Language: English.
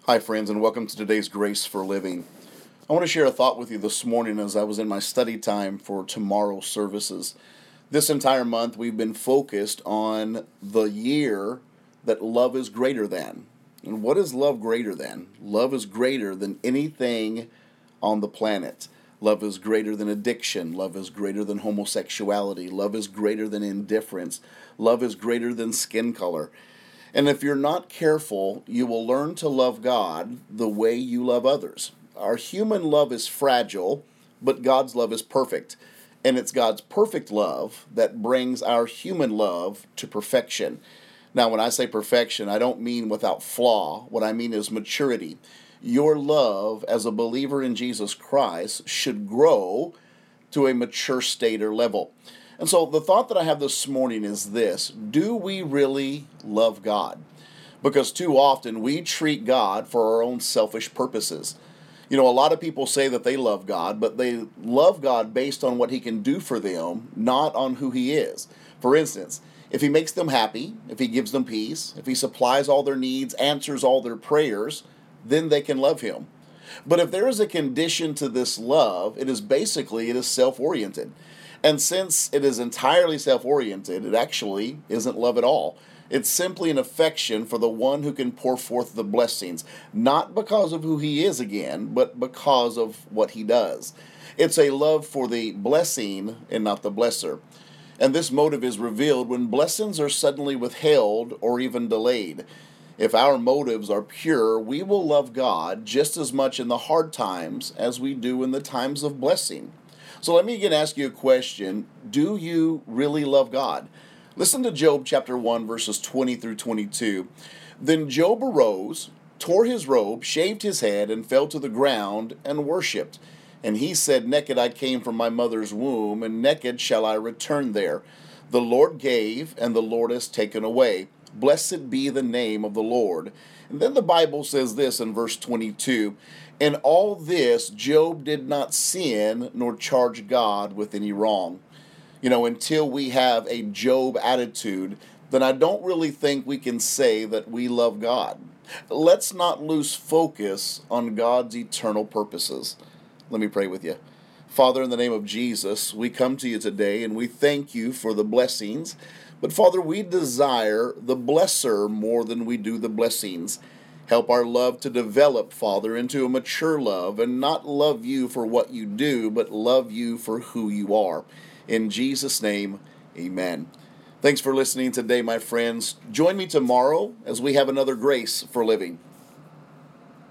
Hi, friends, and welcome to today's Grace for Living. I want to share a thought with you this morning as I was in my study time for tomorrow's services. This entire month, we've been focused on the year that love is greater than. And what is love greater than? Love is greater than anything on the planet. Love is greater than addiction. Love is greater than homosexuality. Love is greater than indifference. Love is greater than skin color. And if you're not careful, you will learn to love God the way you love others. Our human love is fragile, but God's love is perfect. And it's God's perfect love that brings our human love to perfection. Now, when I say perfection, I don't mean without flaw. What I mean is maturity. Your love as a believer in Jesus Christ should grow to a mature state or level. And so the thought that I have this morning is this: do we really love God? Because too often we treat God for our own selfish purposes. You know, a lot of people say that they love God, but they love God based on what He can do for them, not on who He is. For instance, if He makes them happy, if He gives them peace, if He supplies all their needs, answers all their prayers, then they can love Him. But if there is a condition to this love, it is self-oriented. And since it is entirely self-oriented, it actually isn't love at all. It's simply an affection for the one who can pour forth the blessings, not because of who He is again, but because of what He does. It's a love for the blessing and not the blesser. And this motive is revealed when blessings are suddenly withheld or even delayed. If our motives are pure, we will love God just as much in the hard times as we do in the times of blessing. So let me again ask you a question. Do you really love God? Listen to Job chapter 1, verses 20 through 22. Then Job arose, tore his robe, shaved his head, and fell to the ground and worshipped. And he said, Naked I came from my mother's womb, and naked shall I return there. The Lord gave, and the Lord has taken away. Blessed be the name of the Lord. And then the Bible says this in verse 22, In all this Job did not sin nor charge God with any wrong. You know, until we have a Job attitude, then I don't really think we can say that we love God. Let's not lose focus on God's eternal purposes. Let me pray with you. Father, in the name of Jesus, we come to you today and we thank you for the blessings. But Father, we desire the blesser more than we do the blessings. Help our love to develop, Father, into a mature love and not love you for what you do, but love you for who you are. In Jesus' name, amen. Thanks for listening today, my friends. Join me tomorrow as we have another Grace for Living.